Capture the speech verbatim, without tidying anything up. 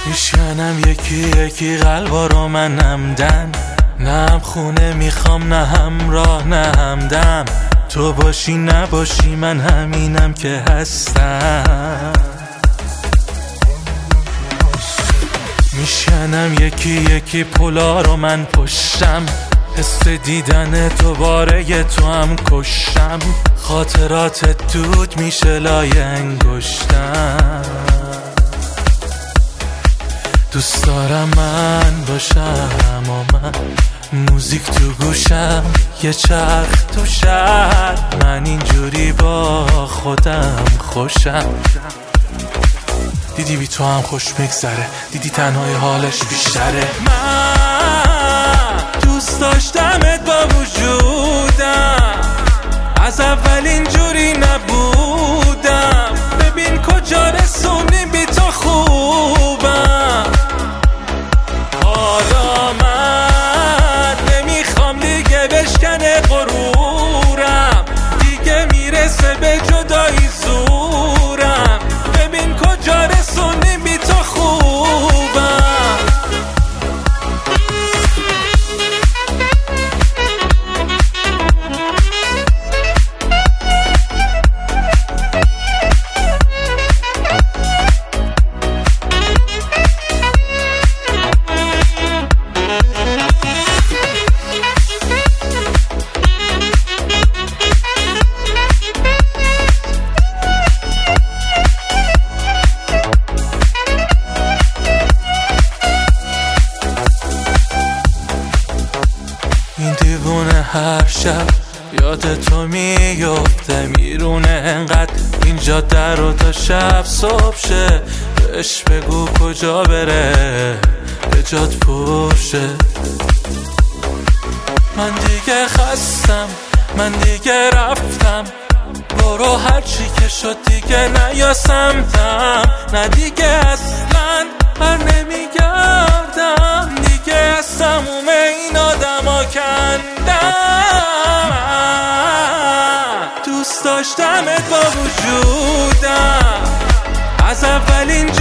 میشکنم یکی یکی قلبا رو من همدن، نه هم خونه میخوام نه همراه نه همدم. تو باشی نباشی من همینم که هستم. میشکنم یکی یکی پولا رو من پشتم، حس دیدن تو باره تو هم کشتم. خاطرات دود میشه لای انگشتم. دوست دارم من باشم و من موزیک تو گوشم، یه چرخ تو شهر، من اینجوری با خودم خوشم. دیدی بی تو هم خوش میگذره، دیدی تنهای حالش بیشتره. من دوست داشتمت با وجودم، از اول اینجوری نبودم. ببین کجا رسونیم بی تو خوبم. حالا من نمیخوام دیگه بشکنه غرورم، دیگه میرسه به جدایی زورم. ببین کجا رسونیم بی تو خوبم. این دیوونه هر شب یاد تو میفته، میرونه انقدر این جاده رو تا شب صبح شه. بهش بگو کجا بره به جات پرشه. من دیگه خستم، من دیگه رفتم، برو هرچی که شد دیگه نیا سمتم. نه دیگه اصلا بر نمیگردم، دیگه از تموم این آدما کندم. دوست داشتمت با وجودم، از اول اینجا